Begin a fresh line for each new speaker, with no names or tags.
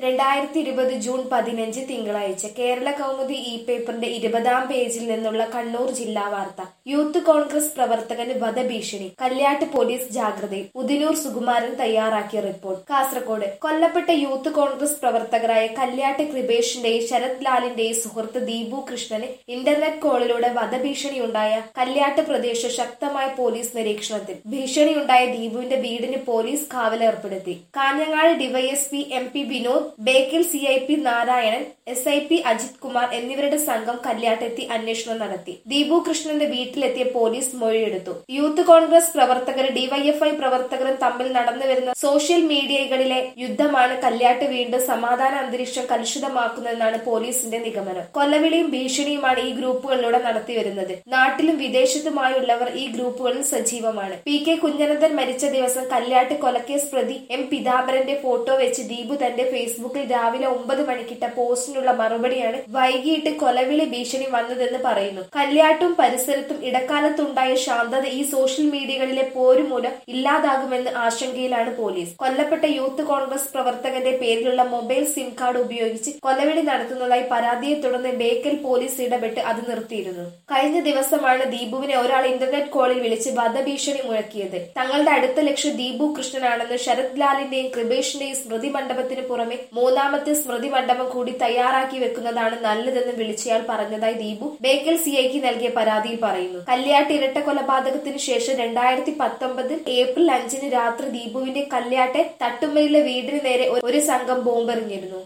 2020 June 15 തിങ്കളാഴ്ച Kerala Kaumudi E പേപ്പറിന്റെ 20-ാം പേജിൽ നിന്നുള്ള കണ്ണൂർ ജില്ലാ വാർത്ത. യൂത്ത് കോൺഗ്രസ് പ്രവർത്തകന് വധഭീഷണി, കല്യാട്ട് പോലീസ് ജാഗ്രതയിൽ. ഉദിനൂർ സുകുമാരൻ തയ്യാറാക്കിയ റിപ്പോർട്ട്. കാസർകോട് കൊല്ലപ്പെട്ട യൂത്ത് കോൺഗ്രസ് പ്രവർത്തകരായ കല്യാട്ട് കൃപേഷിന്റെയും ശരത് ലാലിന്റെയും സുഹൃത്ത് ദീപു കൃഷ്ണന് ഇന്റർനെറ്റ് കോളിലൂടെ വധഭീഷണിയുണ്ടായ കല്യാട്ട് പ്രദേശം ശക്തമായ പോലീസ് നിരീക്ഷണത്തിൽ. ഭീഷണിയുണ്ടായ ദീപുവിന്റെ വീടിന് പോലീസ് കാവലേർപ്പെടുത്തി. Kanhangad DYSP MP Vinod, Bekal CIP Narayanan, SIP Ajith Kumar എന്നിവരുടെ സംഘം കല്യാട്ടെത്തി അന്വേഷണം നടത്തി. ദീപു കൃഷ്ണന്റെ വീട്ടിലെത്തിയ പോലീസ് മൊഴിയെടുത്തു. യൂത്ത് കോൺഗ്രസ് പ്രവർത്തകരും DYFI പ്രവർത്തകരും തമ്മിൽ നടന്നുവരുന്ന സോഷ്യൽ മീഡിയകളിലെ യുദ്ധമാണ് കല്യാട്ട് വീണ്ടും സമാധാന അന്തരീക്ഷം കലുഷിതമാക്കുന്നതെന്നാണ് പോലീസിന്റെ നിഗമനം. കൊലവിളിയും ഭീഷണിയുമാണ് ഈ ഗ്രൂപ്പുകളിലൂടെ നടത്തിവരുന്നത്. നാട്ടിലും വിദേശത്തുമായുള്ളവർ ഈ ഗ്രൂപ്പുകളിൽ സജീവമാണ്. PK കുഞ്ഞനന്ദൻ മരിച്ച ദിവസം കല്യാട്ട് കൊലക്കേസ് പ്രതി M പിതാംബരന്റെ ഫോട്ടോ വെച്ച് ദീപു തന്റെ ഫേസ്ബുക്കിൽ രാവിലെ 9 മണിക്കിട്ട പോസ്റ്റിനുള്ള മറുപടിയാണ് വൈകിട്ട് കൊലവിളി ഭീഷണി വന്നതെന്ന് പറയുന്നു. കല്യാട്ടും പരിസരത്തും ഇടക്കാലത്തുണ്ടായ ശാന്തത ഈ സോഷ്യൽ മീഡിയകളിലെ പോര് മൂലം ഇല്ലാതാകുമെന്ന് ആശങ്കയിലാണ് പോലീസ്. കൊല്ലപ്പെട്ട യൂത്ത് കോൺഗ്രസ് പ്രവർത്തകന്റെ പേരിലുള്ള മൊബൈൽ സിം കാർഡ് ഉപയോഗിച്ച് കൊലവിളി നടത്തുന്നതായി പരാതിയെ തുടർന്ന് ബേക്കൽ പോലീസ് ഇടപെട്ട് അത് നിർത്തിയിരുന്നു. കഴിഞ്ഞ ദിവസമാണ് ദീപുവിനെ ഒരാൾ ഇന്റർനെറ്റ് കോളിൽ വിളിച്ച് വധഭീഷണി മുഴക്കിയത്. തങ്ങളുടെ അടുത്ത ലക്ഷ്യം ദീപു കൃഷ്ണനാണെന്ന് ശരത് ലാലിന്റെയും കൃപേഷിന്റെയും സ്മൃതി മണ്ഡപത്തിന് പുറമെ മൂന്നാമത്തെ സ്മൃതി മണ്ഡപം കൂടി തയ്യാറാക്കി വെക്കുന്നതാണ് നല്ലതെന്ന് വിളിച്ചയാൾ പറഞ്ഞതായി ദീപു ബേക്കൽ CIക്ക് നൽകിയ പരാതിയിൽ പറയുന്നു. കല്യാട്ട് ഇരട്ട കൊലപാതകത്തിന് ശേഷം 2019 ഏപ്രിൽ 5 രാത്രി ദീപുവിന്റെ കല്യാട്ടെ തട്ടുമ്മലിലെ വീടിന് നേരെ ഒരു സംഘം ബോംബെറിഞ്ഞിരുന്നു.